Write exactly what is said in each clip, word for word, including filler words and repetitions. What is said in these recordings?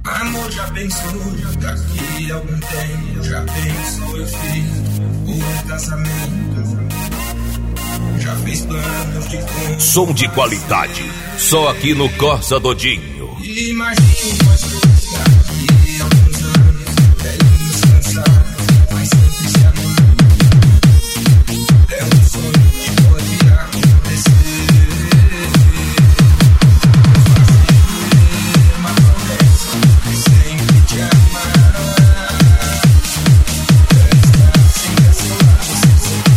Amor, já pensou, daqui a algum tempo, já pensou, eu fiz o casamento, já fiz planos de como. Som de qualidade, só aqui no Corsa Dodinho. Imagino nós dois daqui a alguns anos, velhinhos cansados, mas sempre se amando. É um sonho que pode acontecer. Fazer uma promessa de sempre te amar. Estar sempre a seu lado, sempre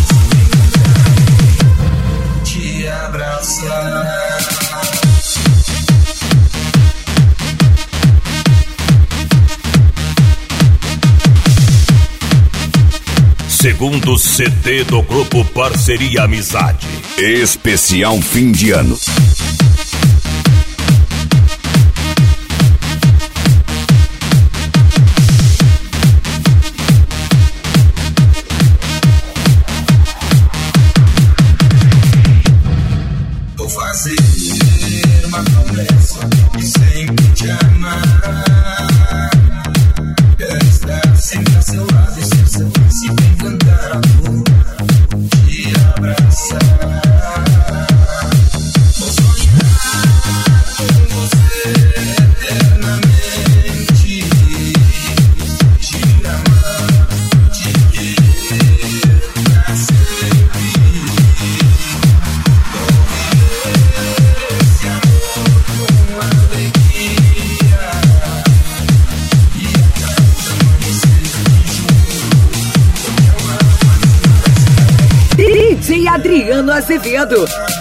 te abraçar. Segundo C D do grupo Parceria Amizade. Especial fim de ano. Vou fazer uma promessa de sempre te amar. Quero estar sempre a seu lado e ser seu príncipe encantado, te abraçar. Vou sonhar com você eternamente, te amar, te querer pra sempre. Esse amor com alegria e até amanhecer junto. D J Adriano Azevedo.